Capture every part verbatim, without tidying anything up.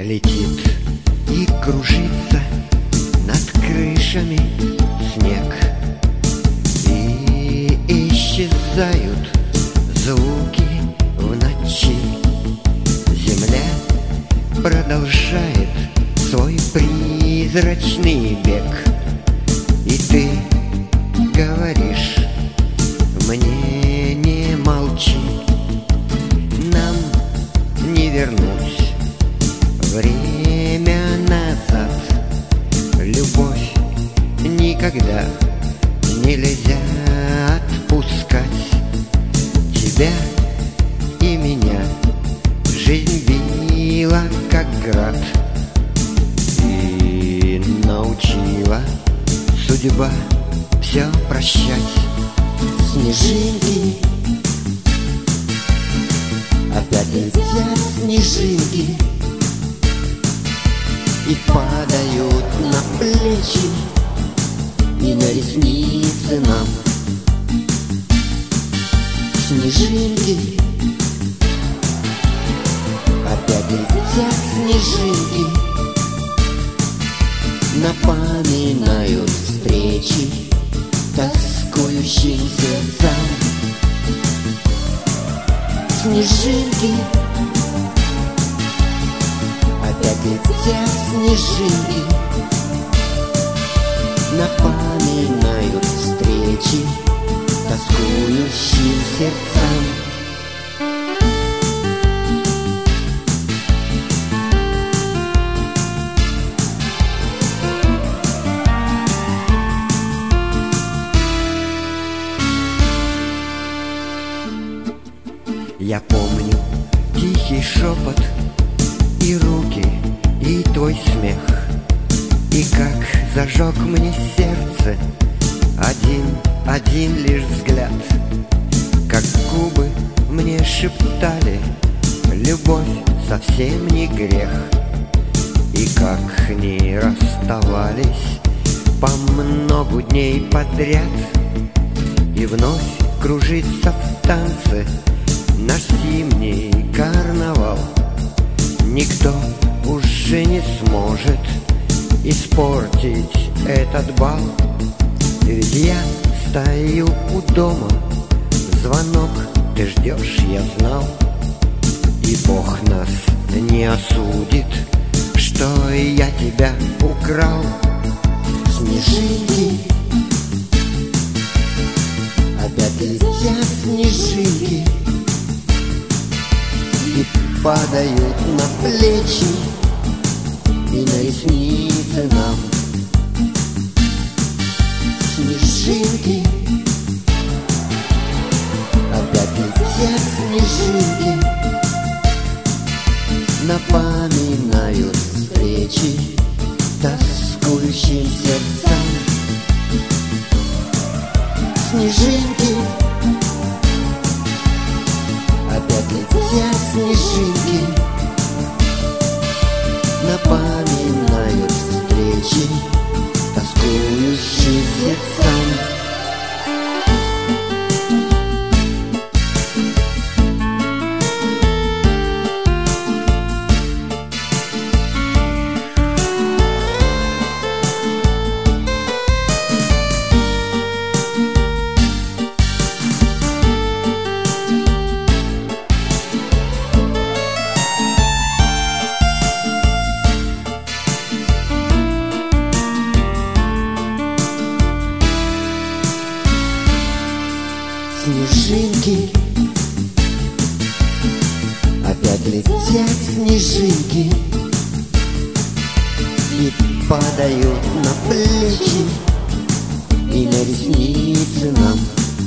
Летит и кружится над крышами снег, и исчезают звуки в ночи. Земля продолжает свой призрачный бег, и ты говоришь мне: не молчи, нам не вернуть время назад. Любовь никогда нельзя отпускать. Тебя и меня жизнь била как град, и научила судьба все прощать. Снежинки, опять летят снежинки и падают на плечи и на ресницы нам. Снежинки, опять летят снежинки, напоминают встречи тоскующим сердцам. Снежинки, опять летят снежинки, напоминают встречи тоскующим сердцам. Я помню тихий шепот и руки, и твой смех, и как зажег мне сердце один, один лишь взгляд. Как губы мне шептали: любовь совсем не грех. И как не расставались по многу дней подряд, и вновь кружится в танце наш зимний карнавал. Никто уже не сможет испортить этот бал. Ведь я стою у дома, звонок ты ждешь, я знал. И Бог нас не осудит, что я тебя украл. Снежинки, опять летят снежинки и падают на плечи и на ресницы нам. Снежинки, опять летят снежинки, напоминают встречи тоскующим сердцам. Снежинки, опять летят снежинки, напоминают встречи тоскующим сердцам. Снежинки, опять летят снежинки и падают на плечи и на ресницы нам.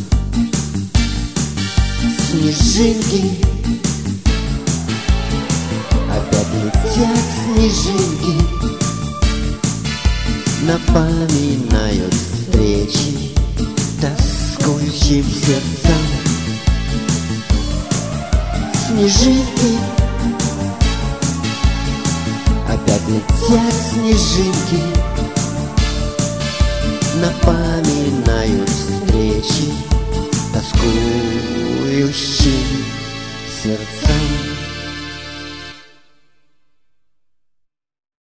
Снежинки, опять летят снежинки, напоминают встречи тоскующим сердцам. Снежинки, опять летят снежинки, напоминают встречи